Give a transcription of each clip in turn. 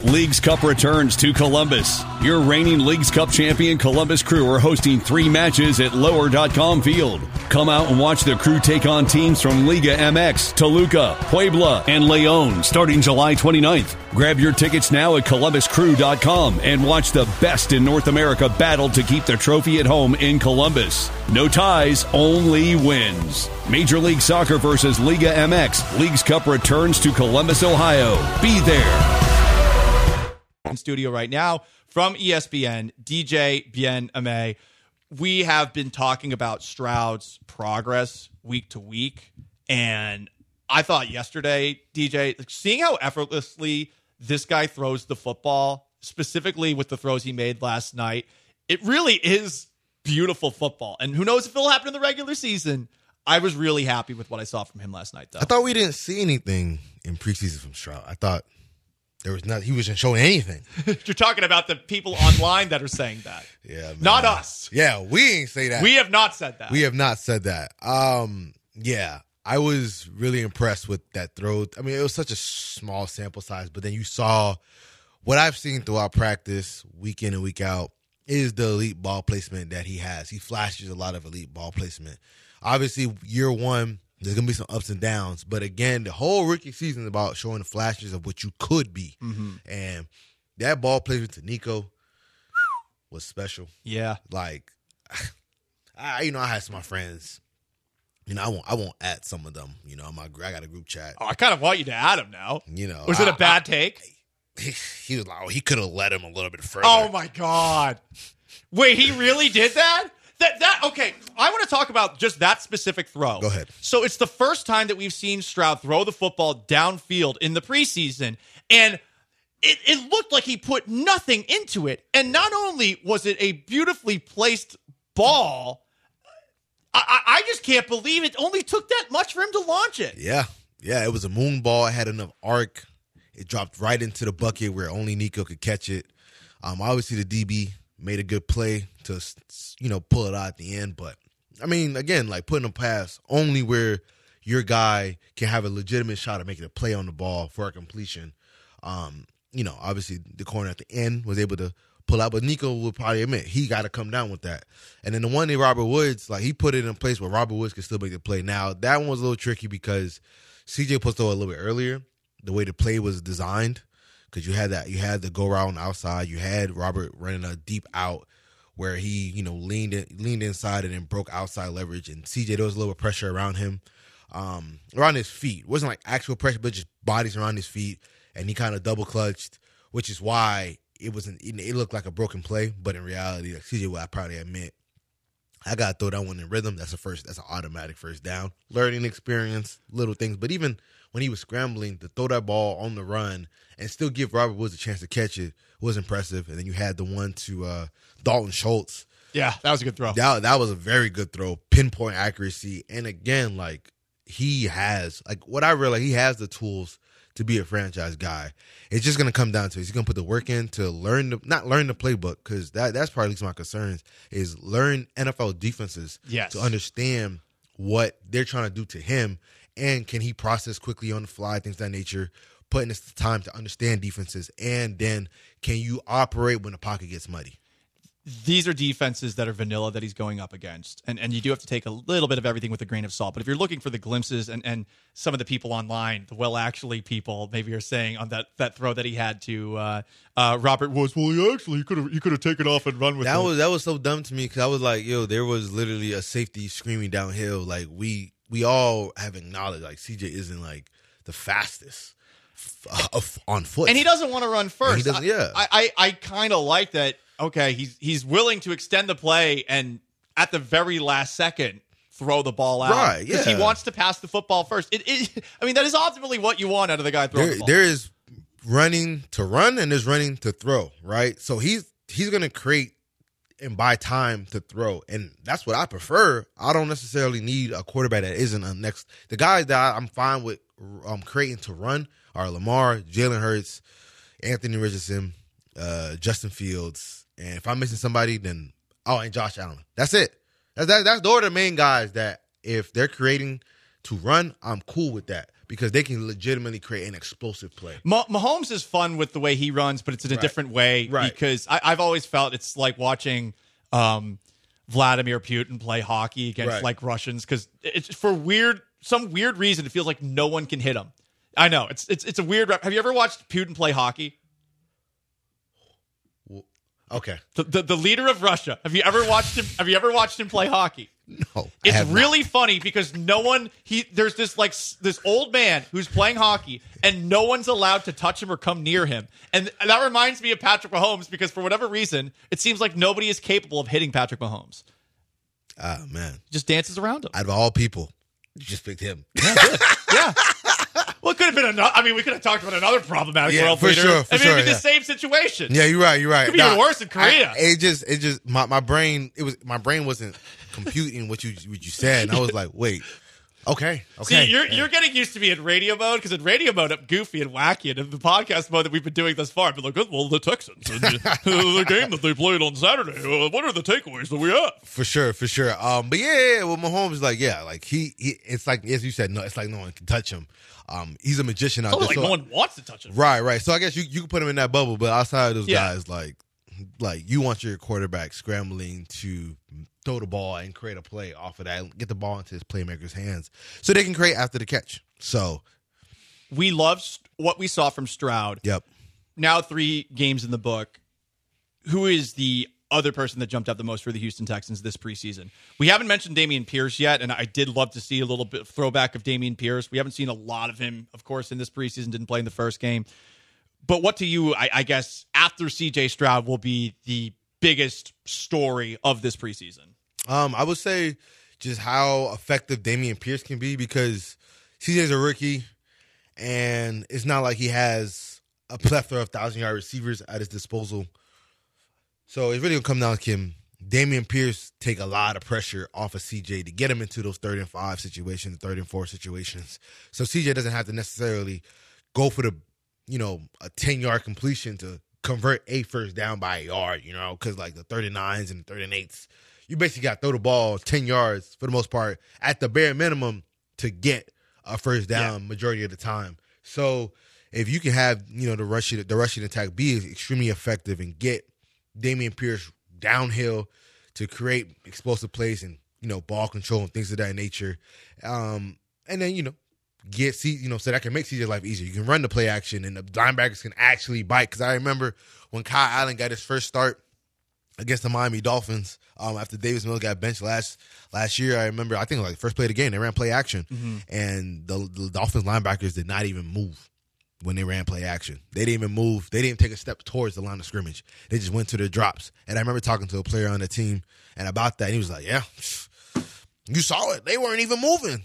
Leagues Cup returns to Columbus. Your reigning Leagues Cup champion Columbus Crew are hosting 3 matches at Lower.com Field. Come out and watch the Crew take on teams from Liga MX, Toluca, Puebla, and Leon starting July 29th. Grab your tickets now at ColumbusCrew.com and watch the best in North America battle to keep the trophy at home in Columbus. No ties, only wins. Major League Soccer versus Liga MX. Leagues Cup returns to Columbus, Ohio. Be there. In studio right now from ESPN, DJ Bien Ame. We have been talking about Stroud's progress week to week, and I thought yesterday, DJ, seeing how effortlessly this guy throws the football, specifically with the throws he made last night, it really is beautiful football. And who knows if it'll happen in the regular season. I was really happy with what I saw from him last night, though. I thought we didn't see anything in preseason from Stroud. I thought there was not. He wasn't showing anything. You're talking about the people online that are saying that. Yeah, man. Not us. Yeah, we ain't say that. We have not said that. We have not said that. Yeah, I was really impressed with that throw. I mean, it was such a small sample size, but then you saw what I've seen throughout practice, week in and week out, is the elite ball placement that he has. He flashes a lot of elite ball placement. Obviously, year one, there's going to be some ups and downs. But again, the whole rookie season is about showing the flashes of what you could be. Mm-hmm. And that ball placement to Nico was special. Yeah. Like, I had some of my friends. I won't add some of them. I got a group chat. Oh, I kind of want you to add him now. Was it a bad take? He was like, he could have led him a little bit further. Oh, my God. Wait, he really did that? Okay, I want to talk about just that specific throw. Go ahead. So it's the first time that we've seen Stroud throw the football downfield in the preseason, and it looked like he put nothing into it. And not only was it a beautifully placed ball, I just can't believe it only took that much for him to launch it. Yeah, it was a moon ball. It had enough arc. It dropped right into the bucket where only Nico could catch it. Obviously, the DB made a good play to, pull it out at the end. But, I mean, again, like putting a pass only where your guy can have a legitimate shot at making a play on the ball for a completion. Obviously the corner at the end was able to pull out, but Nico would probably admit he got to come down with that. And then the one that Robert Woods, like he put it in a place where Robert Woods could still make the play. Now, that one was a little tricky because CJ put throw a little bit earlier, the way the play was designed. Because you had the go route on the outside. You had Robert running a deep out where he, leaned inside and then broke outside leverage. And CJ, there was a little pressure around him, around his feet. It wasn't like actual pressure, but just bodies around his feet. And he kind of double clutched, which is why it looked like a broken play. But in reality, like CJ will probably admit, I got to throw that one in rhythm. That's an automatic first down. Learning experience, little things. But even when he was scrambling to throw that ball on the run and still give Robert Woods a chance to catch it was impressive. And then you had the one to Dalton Schultz. Yeah, that was a good throw. That was a very good throw. Pinpoint accuracy. And again, like he has, like what I realized, he has the tools to be a franchise guy. It's just going to come down to he's going to put the work in to not learn the playbook, because that's probably at least my concerns, is learn NFL defenses to understand what they're trying to do to him, and can he process quickly on the fly, things of that nature, putting this time to understand defenses, and then can you operate when the pocket gets muddy? These are defenses that are vanilla that he's going up against. And you do have to take a little bit of everything with a grain of salt. But if you're looking for the glimpses and some of the people online, the actually people maybe are saying on that throw that he had to Robert Woods, well, he could have taken off and run with it. That was so dumb to me, because I was like, there was literally a safety screaming downhill. Like we all have acknowledged, like CJ isn't like the fastest on foot. And he doesn't want to run first. Yeah. I kind of like that. Okay, he's willing to extend the play and at the very last second throw the ball out. Right, because he wants to pass the football first. That is ultimately what you want out of the guy throwing the ball. There is running to run and there's running to throw, right? So he's going to create and buy time to throw, and that's what I prefer. I don't necessarily need a quarterback that isn't a next. The guys that I'm fine with creating to run are Lamar, Jalen Hurts, Anthony Richardson, Justin Fields. And if I'm missing somebody, then and Josh Allen. That's it. Those are the main guys that if they're creating to run, I'm cool with that. because they can legitimately create an explosive play. Mahomes is fun with the way he runs, but it's in a different way because I've always felt it's like watching Vladimir Putin play hockey against like Russians because it's for some weird reason it feels like no one can hit him. I know it's a weird. Have you ever watched Putin play hockey? Okay. The leader of Russia. Have you ever watched him? Have you ever watched him play hockey? No. It's really funny because there's this old man who's playing hockey and no one's allowed to touch him or come near him. And that reminds me of Patrick Mahomes because for whatever reason, it seems like nobody is capable of hitting Patrick Mahomes. Ah, man. He just dances around him. Out of all people, you just picked him. Yeah. Well, it could have been another. I mean, we could have talked about another problematic world for leader. Sure, for it'd be the same situation. Yeah, you're right. It could be even worse in Korea. My brain wasn't computing what you said, and I was like, wait. Okay. See, you're getting used to me in radio mode because in radio mode I'm goofy and wacky, and in the podcast mode that we've been doing thus far, I've been like, well, the Texans, and the game that they played on Saturday. What are the takeaways that we have? For sure. But yeah. Well, Mahomes, he it's like as you said, no, it's like no one can touch him. He's a magician out there. Like no one wants to touch him. Right. So I guess you can put him in that bubble, but outside of those guys, like you want your quarterback scrambling to throw the ball and create a play off of that, get the ball into his playmaker's hands so they can create after the catch. So we love what we saw from Stroud. Yep. Now 3 games in the book. Who is the other person that jumped out the most for the Houston Texans this preseason? We haven't mentioned Dameon Pierce yet, and I did love to see a little bit of throwback of Dameon Pierce. We haven't seen a lot of him, of course, in this preseason. Didn't play in the first game. But what to you, I guess, after CJ Stroud will be the biggest story of this preseason? I would say just how effective Dameon Pierce can be because CJ's a rookie, and it's not like he has a plethora of 1,000-yard receivers at his disposal. So it's really going to come down to him. Dameon Pierce take a lot of pressure off of CJ to get him into those 3rd and 5 situations, 3rd and 4 situations. So CJ doesn't have to necessarily go for a 10-yard completion to convert a first down by a yard, because like the 39s and 39s, you basically got to throw the ball 10 yards for the most part at the bare minimum to get a first down majority of the time. So if you can have, the rushing attack be extremely effective and get Dameon Pierce downhill to create explosive plays and, ball control and things of that nature. And then, so that can make CJ's life easier. You can run the play action and the linebackers can actually bite. Because I remember when Kyle Allen got his first start against the Miami Dolphins after Davis Mills got benched last year. I remember, I think like the first play of the game, they ran play action. And the Dolphins linebackers did not even move when they ran play action. They didn't even move. They didn't take a step towards the line of scrimmage. They just went to their drops. And I remember talking to a player on the team and about that. And he was like, yeah, you saw it. They weren't even moving,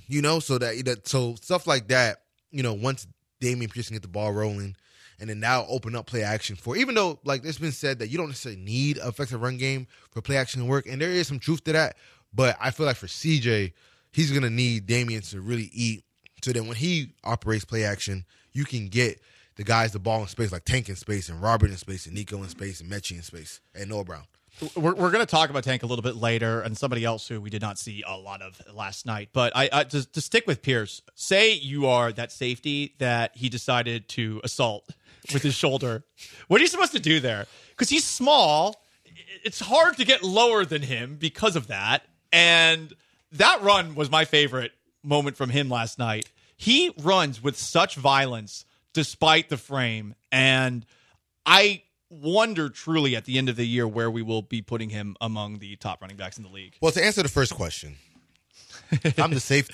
so stuff like that, once Dameon Pierce can get the ball rolling and then now open up play action for, even though like it's been said that you don't necessarily need an effective run game for play action to work. And there is some truth to that. But I feel like for CJ, he's going to need Dameon to really eat. So then when he operates play action, you can get the guys the ball in space, like Tank in space and Robert in space and Nico in space and Mechie in space and Noah Brown. We're going to talk about Tank a little bit later and somebody else who we did not see a lot of last night. But I to stick with Pierce, say you are that safety that he decided to assault with his shoulder. What are you supposed to do there? Because he's small. It's hard to get lower than him because of that. And that run was my favorite moment from him last night. He runs with such violence despite the frame. And I wonder truly at the end of the year where we will be putting him among the top running backs in the league. Well, to answer the first question, I'm the safety.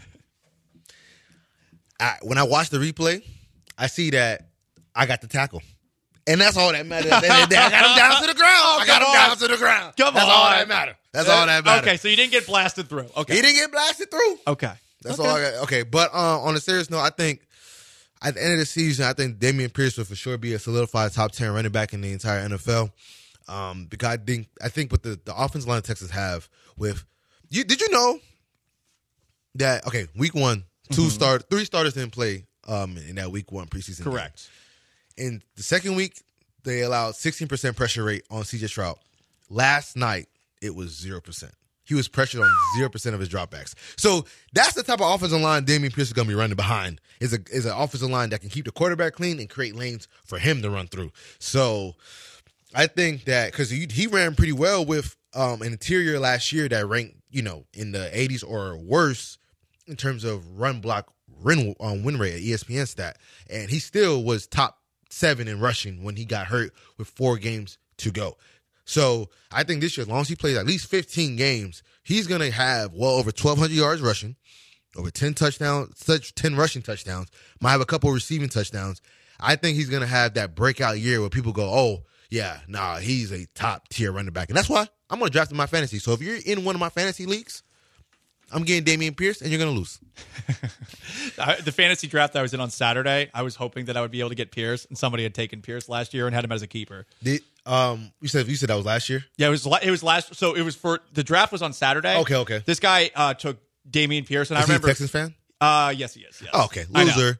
When I watch the replay, I see that I got the tackle. And that's all that matters. I got him down to the ground. Come That's on. all that matters. That's all that matters. Okay, so you didn't get blasted through. Okay. He didn't get blasted through. Okay. That's all I got. Okay, but on a serious note, I think at the end of the season, I think Dameon Pierce will for sure be a solidified top 10 running back in the entire NFL. Because I think with the offensive line Texas have with you, did you know that week 1, 3 starters didn't play in that week 1 preseason. Correct. Game. In the second week, they allowed 16% pressure rate on CJ Stroud. Last night, it was 0%. he was pressured on 0% of his dropbacks. So that's the type of offensive line Dameon Pierce is going to be running behind. Is an offensive line that can keep the quarterback clean and create lanes for him to run through. So I think that because he ran pretty well with an interior last year that ranked, in the 80s or worse in terms of run block win rate at ESPN stat. And he still was top 7 in rushing when he got hurt with 4 games to go. So I think this year, as long as he plays at least 15 games, he's going to have well over 1,200 yards rushing, over 10 rushing touchdowns, might have a couple receiving touchdowns. I think he's going to have that breakout year where people go, oh, yeah, he's a top-tier running back. And that's why I'm going to draft him in my fantasy. So if you're in one of my fantasy leagues, I'm getting Dameon Pierce, and you're going to lose. The fantasy draft I was in on Saturday, I was hoping that I would be able to get Pierce, and somebody had taken Pierce last year and had him as a keeper. You said that was last year? Yeah, it was last. So it was for the draft was on Saturday. Okay. This guy took Dameon Pierce, and I remember he a Texans fan? Yes, he is. Yes. Oh, okay, loser.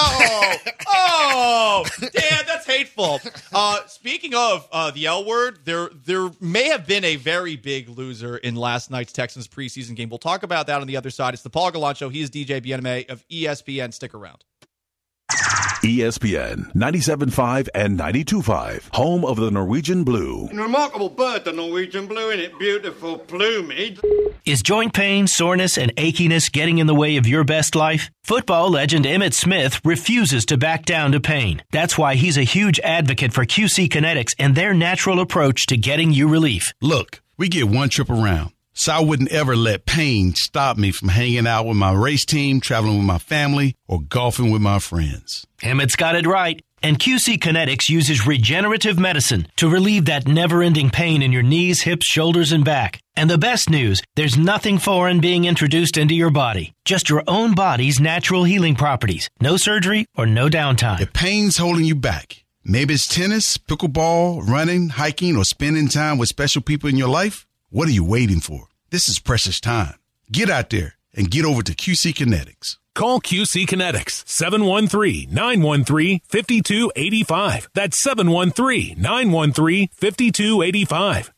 Damn, that's hateful. Speaking of the L word, there may have been a very big loser in last night's Texans preseason game. We'll talk about that on the other side. It's the Paul Gallant Show. He is DJ Bien-Aimé of ESPN. Stick around. ESPN 97.5 and 92.5, home of the Norwegian Blue. Remarkable bird, the Norwegian Blue, in it beautiful plumage. Is joint pain, soreness, and achiness getting in the way of your best life? Football legend Emmitt Smith refuses to back down to pain. That's why he's a huge advocate for QC Kinetics and their natural approach to getting you relief. Look, we get one trip around, so I wouldn't ever let pain stop me from hanging out with my race team, traveling with my family, or golfing with my friends. Emmitt's got it right. And QC Kinetics uses regenerative medicine to relieve that never-ending pain in your knees, hips, shoulders, and back. And the best news, there's nothing foreign being introduced into your body. Just your own body's natural healing properties. No surgery or no downtime. If pain's holding you back, maybe it's tennis, pickleball, running, hiking, or spending time with special people in your life, what are you waiting for? This is precious time. Get out there and get over to QC Kinetics. Call QC Kinetics, 713-913-5285. That's 713-913-5285.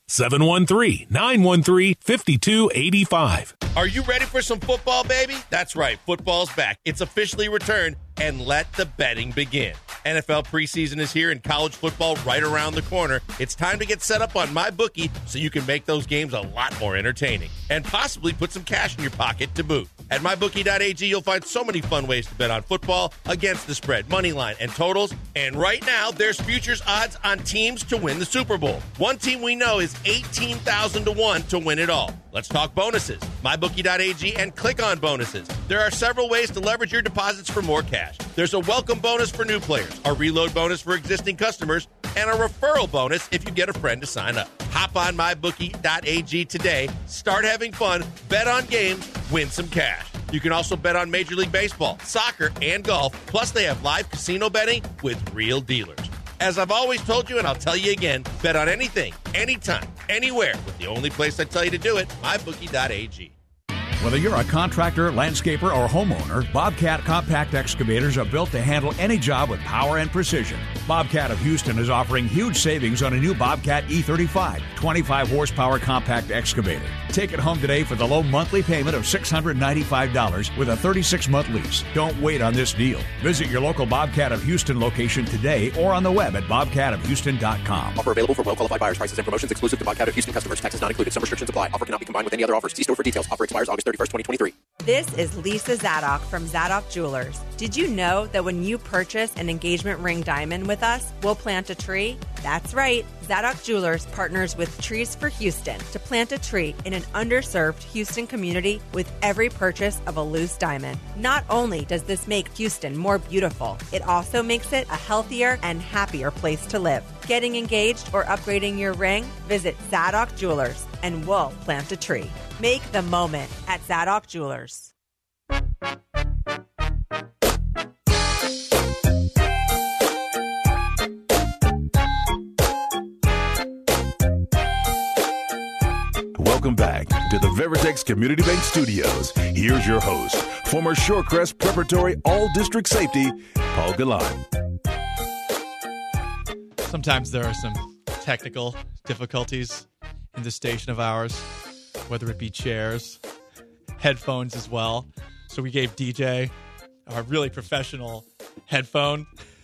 713-913-5285. Are you ready for some football, baby? That's right. Football's back. It's officially returned, and let the betting begin. NFL preseason is here and college football right around the corner. It's time to get set up on MyBookie so you can make those games a lot more entertaining and possibly put some cash in your pocket to boot. At MyBookie.ag, you'll find so many fun ways to bet on football, against the spread, money line, and totals. And right now, there's futures odds on teams to win the Super Bowl. One team we know is 18,000 to 1 to win it all. Let's talk bonuses. MyBookie.ag and click on bonuses. There are several ways to leverage your deposits for more cash. There's a welcome bonus for new players, a reload bonus for existing customers, and a referral bonus if you get a friend to sign up. Hop on MyBookie.ag today. Start having fun, bet on games, win some cash. You can also bet on Major League Baseball, soccer, and golf. Plus, they have live casino betting with real dealers. As I've always told you, and I'll tell you again, bet on anything, anytime, anywhere, with the only place I tell you to do it, MyBookie.ag. Whether you're a contractor, landscaper, or homeowner, Bobcat compact excavators are built to handle any job with power and precision. Bobcat of Houston is offering huge savings on a new Bobcat E35, 25-horsepower compact excavator. Take it home today for the low monthly payment of $695 with a 36-month lease. Don't wait on this deal. Visit your local Bobcat of Houston location today or on the web at bobcatofhouston.com. Offer available for well-qualified buyers. Prices and promotions exclusive to Bobcat of Houston customers. Taxes not included. Some restrictions apply. Offer cannot be combined with any other offers. See store for details. Offer expires August 31st, 2023. This is Lisa Zadok from Zadok Jewelers. Did you know that when you purchase an engagement ring diamond with us, we'll plant a tree? That's right. Zadok Jewelers partners with Trees for Houston to plant a tree in an underserved Houston community with every purchase of a loose diamond. Not only does this make Houston more beautiful, it also makes it a healthier and happier place to live. Getting engaged or upgrading your ring? Visit Zadok Jewelers and we'll plant a tree. Make the moment at Zadok Jewelers. Welcome back to the Veritex Community Bank Studios. Here's your host, former Shorecrest Preparatory All-District Safety, Paul Gallant. Sometimes there are some technical difficulties in this station of ours. whether it be chairs, headphones as well. So we gave DJ a really professional headphone.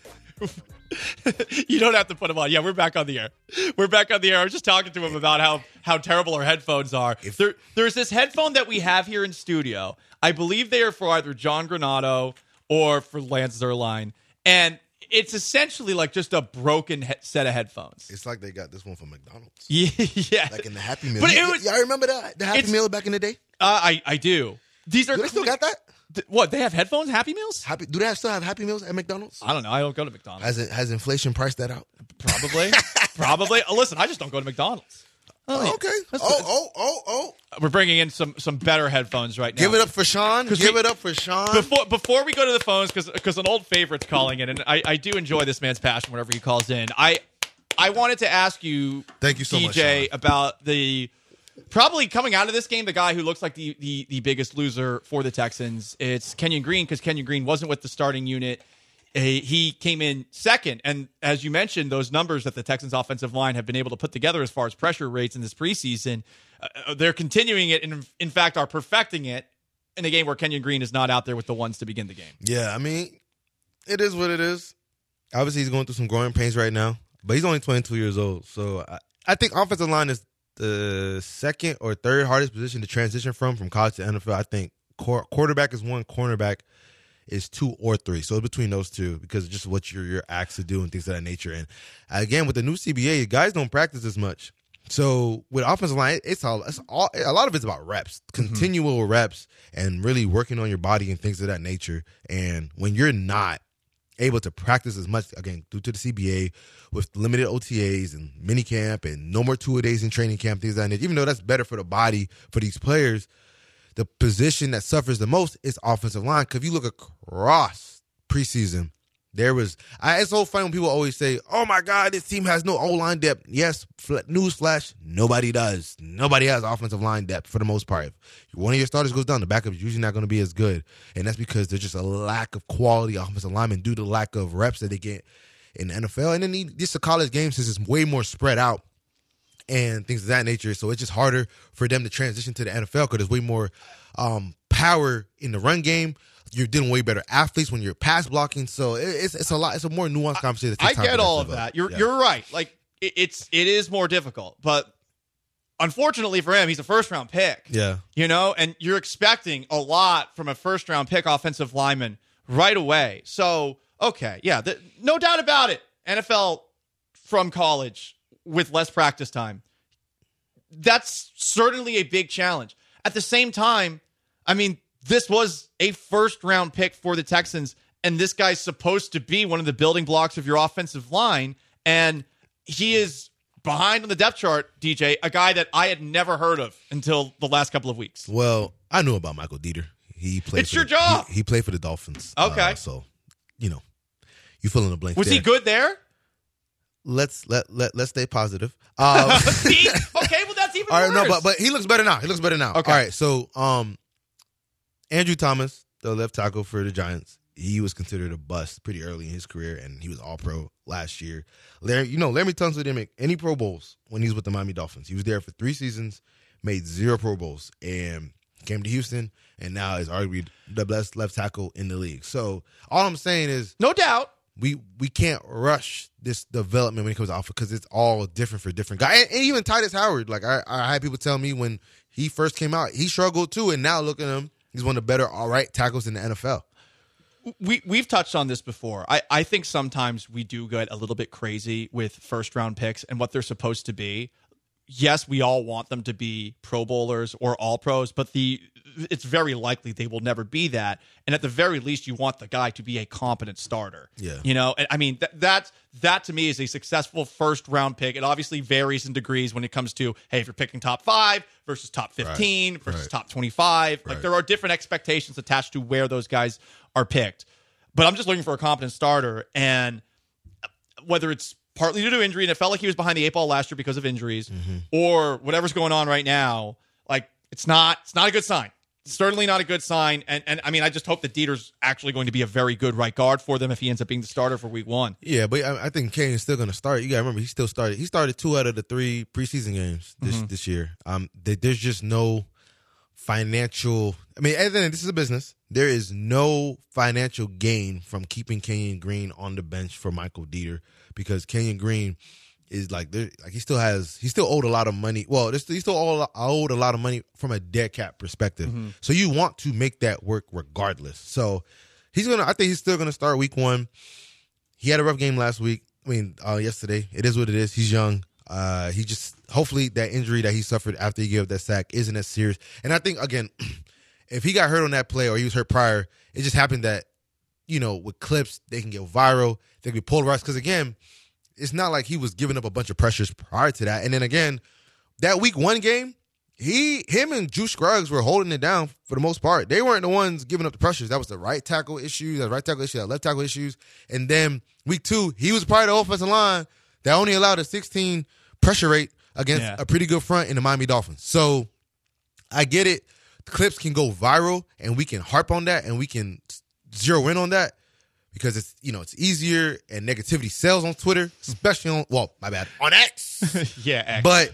You don't have to put them on. Yeah, we're back on the air. I was just talking to him about how terrible our headphones are. There's this headphone that we have here in studio. I believe they are for either John Granato or for Lance Zierlein. And it's essentially like just a broken set of headphones. It's like they got this one from McDonald's. Yeah. Like in the Happy Meal. But y'all remember that? The Happy Meal back in the day? I do. These are. Do they still got that? What, they have headphones, Happy Meals? Do they still have Happy Meals at McDonald's? I don't know. I don't go to McDonald's. Has inflation priced that out? Probably. Listen, I just don't go to McDonald's. Okay. We're bringing in some better headphones right now. Give it up for Sean. Before we go to the phones, because an old favorite's calling in, and I do enjoy this man's passion whenever he calls in. I wanted to ask you, thank you so much, DJ, Sean, about the probably coming out of this game, the guy who looks like the biggest loser for the Texans. It's Kenyon Green, because Kenyon Green wasn't with the starting unit. He came in second, and as you mentioned, those numbers that the Texans' offensive line have been able to put together as far as pressure rates in this preseason, they're continuing it, and in fact are perfecting it in a game where Kenyon Green is not out there with the ones to begin the game. Yeah, I mean, it is what it is. Obviously, he's going through some growing pains right now, but he's only 22 years old. So I think offensive line is the second or third hardest position to transition from college to NFL. I think quarterback is one, cornerback is 2 or 3. So it's between those two because of just what you're asked to do and things of that nature. And again, with the new CBA, guys don't practice as much. So with offensive line, it's a lot of it's about reps, continual reps, and really working on your body and things of that nature. And when you're not able to practice as much, again, due to the CBA, with limited OTAs and minicamp and no more 2-a-days in training camp, things of that nature, even though that's better for the body for these players, the position that suffers the most is offensive line. Because if you look across preseason, it's so funny when people always say, oh my God, this team has no O-line depth. Yes, newsflash, nobody does. Nobody has offensive line depth for the most part. If one of your starters goes down, the backup is usually not going to be as good. And that's because there's just a lack of quality offensive linemen due to the lack of reps that they get in the NFL. And then just the college game, since it's way more spread out and things of that nature. So it's just harder for them to transition to the NFL because there's way more power in the run game. You're dealing with way better athletes when you're pass blocking. So it's a lot. It's a more nuanced conversation. I get all of that. You're right. Like it is more difficult, but unfortunately for him, he's a first-round pick. Yeah. And you're expecting a lot from a first-round pick offensive lineman right away. So, okay, yeah, no doubt about it. NFL from college with less practice time. That's certainly a big challenge. At the same time, I mean, this was a first-round pick for the Texans, and this guy's supposed to be one of the building blocks of your offensive line, and he is behind on the depth chart, DJ, a guy that I had never heard of until the last couple of weeks. Well, I knew about Michael Dieter. It's your job. He played for the Dolphins. Okay. So, you fill in the blank. Was he good there? Let's stay positive. See? Okay, well that's even worse. No, but he looks better now. Okay. All right, so Andrew Thomas, the left tackle for the Giants, he was considered a bust pretty early in his career, and he was All-Pro last year. Larry Tunsil didn't make any Pro Bowls when he was with the Miami Dolphins. He was there for 3 seasons, made 0 Pro Bowls, and came to Houston, and now is arguably the best left tackle in the league. So all I'm saying is, no doubt, we can't rush this development when it comes to offense because it's all different for different guys. And even Titus Howard, like I had people tell me when he first came out, he struggled too, and now look at him. He's one of the better all-right tackles in the NFL. We've touched on this before. I think sometimes we do get a little bit crazy with first-round picks and what they're supposed to be. Yes, we all want them to be Pro Bowlers or All-Pros, but it's very likely they will never be that. And at the very least, you want the guy to be a competent starter. Yeah. And I mean, that to me is a successful first-round pick. It obviously varies in degrees when it comes to, hey, if you're picking top 5 versus top 15 versus top 25. Like, there are different expectations attached to where those guys are picked. But I'm just looking for a competent starter. And whether it's partly due to injury, and it felt like he was behind the 8 ball last year because of injuries, or whatever's going on right now, like, it's not a good sign. certainly not a good sign. And I mean, I just hope that Dieter's actually going to be a very good right guard for them if he ends up being the starter for week 1. Yeah, but I think Kane's still going to start. You got to remember, he still started. He started 2 out of the 3 preseason games this year. There's just no financial. I mean, and then this is a business. There is no financial gain from keeping Kenyon Green on the bench for Michael Dieter, because Kenyon Green is he still owed a lot of money. Well, he still owed a lot of money from a dead cap perspective. So you want to make that work regardless. So I think he's still gonna start week 1. He had a rough game last week. I mean, yesterday. It is what it is. He's young. He just, hopefully that injury that he suffered after he gave up that sack isn't as serious. And I think, again, if he got hurt on that play or he was hurt prior, it just happened that, with clips, they can get viral, they can be polarized. Because, again, it's not like he was giving up a bunch of pressures prior to that. And then, again, that week 1 game, him and Juice Scruggs were holding it down for the most part. They weren't the ones giving up the pressures. That was the right tackle issues, that left tackle issues. And then week 2, he was part of the offensive line that only allowed a 16 pressure rate against a pretty good front in the Miami Dolphins. So I get it. The clips can go viral, and we can harp on that, and we can zero in on that because it's easier, and negativity sells on Twitter, especially on X. Yeah, X. But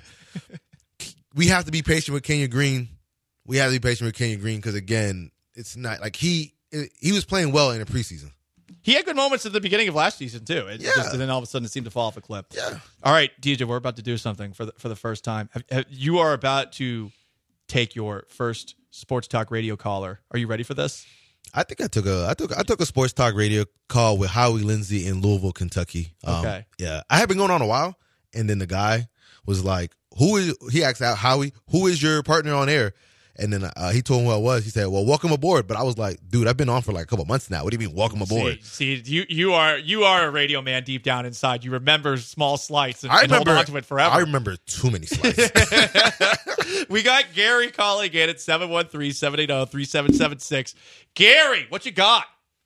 we have to be patient with Kenyon Green. Because, again, it's not like he was playing well in the preseason. He had good moments at the beginning of last season, too. And then all of a sudden it seemed to fall off a cliff. Yeah. All right, DJ, we're about to do something for the first time. You are about to take your first sports talk radio caller. Are you ready for this? I think I took a sports talk radio call with Howie Lindsay in Louisville, Kentucky. Okay. Yeah. I had been going on a while, and then the guy was like, he asked out Howie, who is your partner on air? And then he told him who I was. He said, well, welcome aboard. But I was like, dude, I've been on for like a couple months now. What do you mean, welcome aboard? See, you are a radio man deep down inside. You remember small slights and hold on to it forever. I remember too many slights. We got Gary calling in at 713-780-3776. Gary, what you got?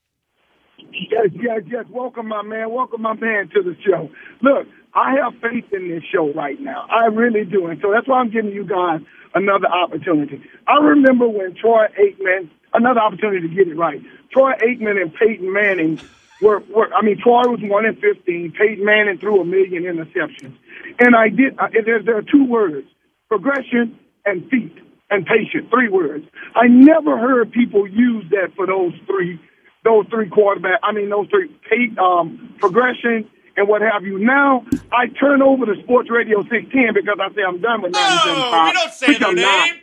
Yes. Welcome my man to the show. Look, I have faith in this show right now. I really do. And so that's why I'm giving you guys another opportunity. I remember when Troy Aikman, another opportunity to get it right. Troy Aikman and Peyton Manning Troy was 1-15. Peyton Manning threw 1 million interceptions. And there are 2 words, progression and feet and patience, 3 words. I never heard people use that for those three quarterbacks. Those 3, progression and what have you. Now, I turn over to Sports Radio 610 because I say I'm done with 97.5. No, you don't say their name.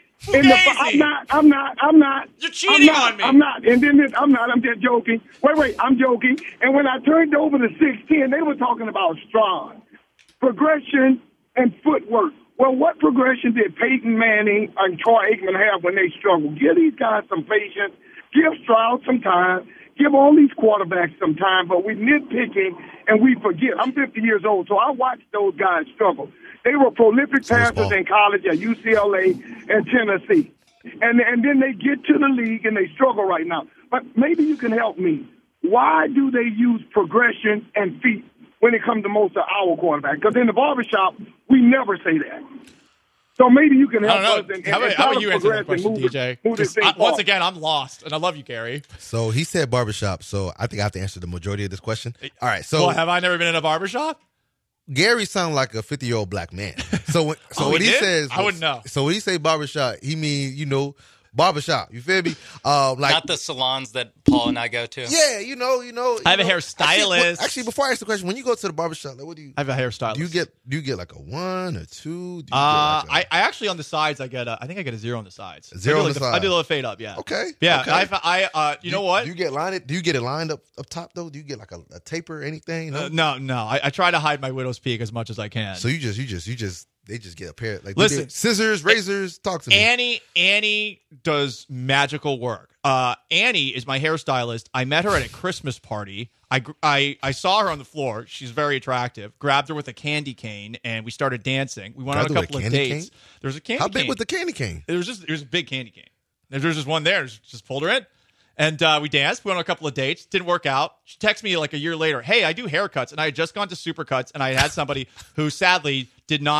I'm not. You're cheating on me. I'm not. And then I'm not. I'm just joking. Wait, I'm joking. And when I turned over to 610, they were talking about strong progression and footwork. Well, what progression did Peyton Manning and Troy Aikman have when they struggled? Give these guys some patience. Give Stroud some time. Give all these quarterbacks some time, but we're nitpicking and we forget. I'm 50 years old, so I watched those guys struggle. They were prolific passers in college at UCLA and Tennessee. And then they get to the league and they struggle right now. But maybe you can help me. Why do they use progression and feet when it comes to most of our quarterbacks? Because in the barbershop, we never say that. So maybe you can help us. How about you answer that question, DJ? Once again, I'm lost, and I love you, Gary. So he said barbershop, so I think I have to answer the majority of this question. All right. So have I never been in a barbershop? Gary sounds like a 50-year-old black man. So when he says, I wouldn't know. So when he say barbershop, he means barbershop. You feel me? Not the salons that Paul and I go to. Yeah, I have a hairstylist. Actually, before I ask the question, when you go to the barbershop, what do you? I have a hairstylist. Do you get like a 1 or 2? I actually on the sides I think I get a 0 on the sides. 0 on the sides. I do a little fade up. Yeah. Okay. Yeah. Okay. You know what? Do you get it lined up top though? Do you get like a taper or anything? No. I try to hide my widow's peak as much as I can. So you just. They just get a pair. Like, listen, scissors, razors. Talk to me. Annie does magical work. Annie is my hairstylist. I met her at a Christmas party. I saw her on the floor. She's very attractive. Grabbed her with a candy cane, and we started dancing. We went on a couple of dates. There's a candy cane. How big was the candy cane? There's a big candy cane. There's just one there. Just pulled her in. And we danced. We went on a couple of dates. Didn't work out. She texted me like a year later, hey, I do haircuts. And I had just gone to Supercuts, and I had somebody who sadly did not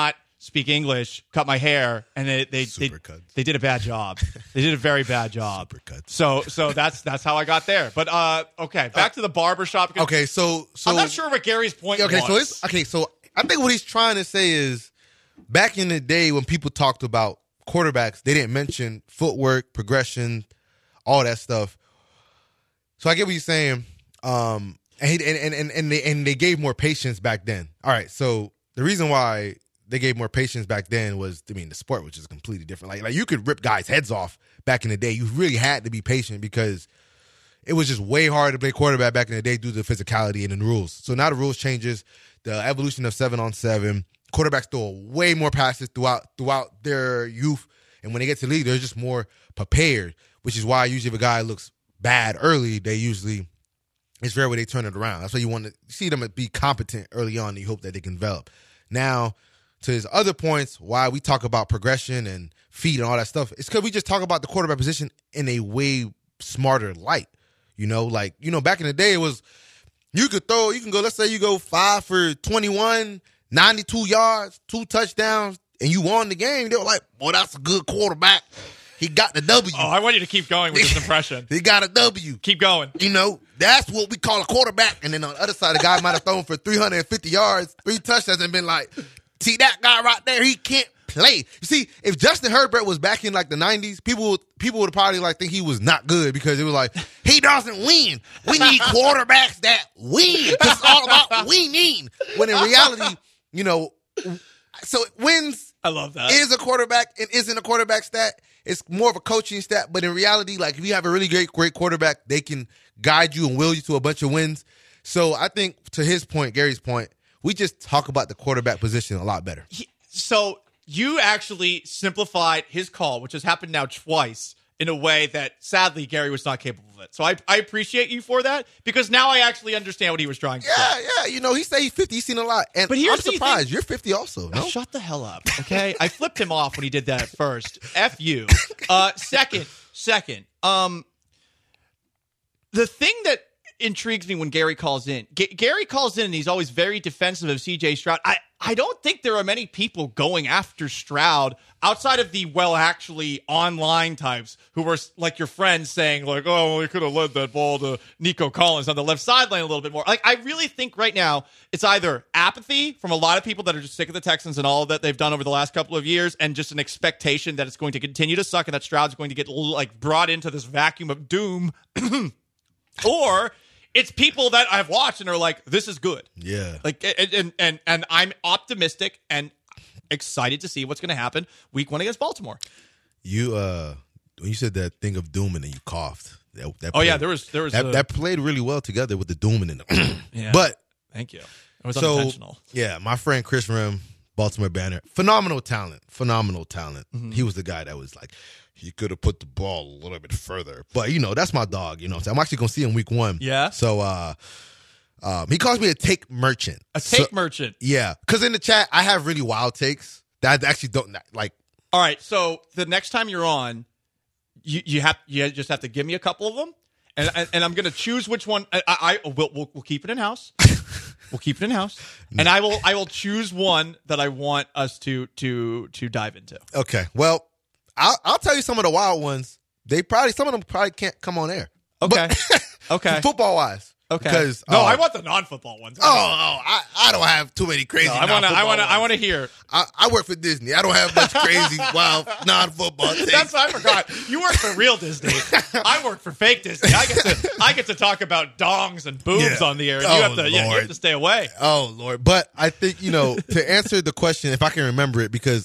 speak English, cut my hair, and they did a bad job. They did a very bad job. So that's how I got there. But okay, back to the barbershop. Okay, so I'm not sure what Gary's point was. So I think what he's trying to say is, back in the day when people talked about quarterbacks, they didn't mention footwork, progression, all that stuff. So I get what he's saying. And they gave more patience back then. All right, so the reason why they gave more patience back then was, the sport was just completely different. Like you could rip guys' heads off back in the day. You really had to be patient because it was just way harder to play quarterback back in the day due to the physicality and the rules. So now the rules changes, the evolution of 7-on-7. Quarterbacks throw way more passes throughout their youth, and when they get to the league, they're just more prepared, which is why usually if a guy looks bad early, it's rare where they turn it around. That's why you want to see them be competent early on, and you hope that they can develop. Now, to his other points, why we talk about progression and feet and all that stuff, it's because we just talk about the quarterback position in a way smarter light. Back in the day, it was you can go, let's say you go 5 for 21, 92 yards, 2 touchdowns, and you won the game. They were like, boy, that's a good quarterback. He got the W. Oh, I want you to keep going with this impression. He got a W. Keep going. That's what we call a quarterback. And then on the other side, the guy might have thrown for 350 yards, 3 touchdowns, and been like, see that guy right there, he can't play. You see, if Justin Herbert was back in like the 90s, people would probably like think he was not good because it was like, he doesn't win. We need quarterbacks that win. It's all about winning. When in reality, so wins I love that. Is a quarterback and isn't a quarterback stat. It's more of a coaching stat, but in reality, like if you have a really great quarterback, they can guide you and will you to a bunch of wins. So I think to his point, Gary's point, we just talk about the quarterback position a lot better. So you actually simplified his call, which has happened now twice, in a way that sadly Gary was not capable of it. So I appreciate you for that, because now I actually understand what he was trying to say. Yeah, he said he's 50. He's seen a lot. And but here's I'm surprised. You're 50 also, no? Shut the hell up, okay? I flipped him off when he did that at first. F you. Second, the thing that intrigues me when Gary calls in, Gary calls in and he's always very defensive of C.J. Stroud. I don't think there are many people going after Stroud outside of the, actually online types who were like your friends saying like, oh, well, we could have led that ball to Nico Collins on the left sideline a little bit more. Like, I really think right now it's either apathy from a lot of people that are just sick of the Texans and all that they've done over the last couple of years, and just an expectation that it's going to continue to suck and that Stroud's going to get like brought into this vacuum of doom, or it's people that I've watched and are like, this is good. Yeah. Like, and I'm optimistic and excited to see what's going to happen week 1 against Baltimore. You, when you said that thing of dooming and you coughed. That that played really well together with the dooming in them. Yeah. But thank you. It was unintentional. Yeah, my friend Chris Rim, Baltimore Banner, phenomenal talent. Mm-hmm. He was the guy that was like, he could have put the ball a little bit further. But, that's my dog. So I'm actually going to see him week 1. Yeah. So he calls me a take merchant. Merchant. Yeah. Because in the chat, I have really wild takes that I actually don't like. All right. So the next time you're on, you just have to give me a couple of them. And I'm going to choose which one. We'll keep it in house. We'll keep it in house. And I will choose one that I want us to dive into. Okay. Well, I'll tell you some of the wild ones. Some of them probably can't come on air. Okay. Okay. Football wise. Okay. Because I want the non-football ones. I don't have too many crazy. I want to hear. I work for Disney. I don't have much crazy wild non-football things. That's what I forgot. You work for real Disney. I work for fake Disney. I get to talk about dongs and boobs on the air. You have to stay away. Oh Lord! But I think to answer the question, if I can remember it, because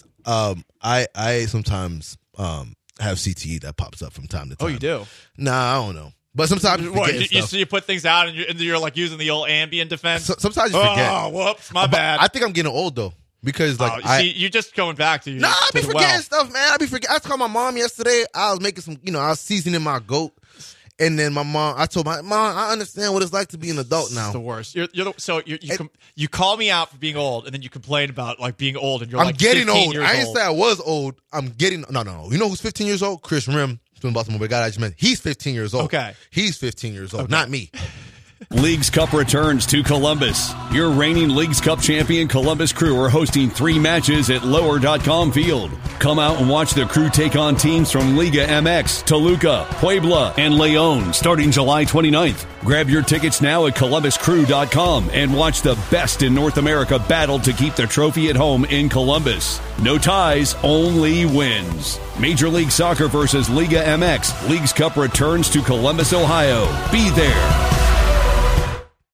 I sometimes have CTE that pops up from time to time. Oh, you do? Nah, I don't know. But sometimes you put things out and you're like using the old Ambien defense. Sometimes you forget. Oh, whoops, my bad. I think I'm getting old though, because you're just going back to. Nah, I be forgetting stuff, man. I told my mom yesterday I was making some. I was seasoning my goat. And then I told my mom, I understand what it's like to be an adult now. It's the worst. You call me out for being old, and then you complain about like being old, and I'm getting old. I didn't say I was old. I'm getting no. You know who's 15 years old? Chris Rim, from Baltimore. The guy I just met. He's 15 years old. Okay, he's 15 years old, not me. Leagues Cup returns to Columbus. Your reigning Leagues Cup champion Columbus Crew are hosting 3 matches at Lower.com Field. Come out and watch the Crew take on teams from Liga MX, Toluca, Puebla, and León starting July 29th. Grab your tickets now at ColumbusCrew.com and watch the best in North America battle to keep the trophy at home in Columbus. No ties, only wins. Major League Soccer versus Liga MX. Leagues Cup returns to Columbus, Ohio. Be there.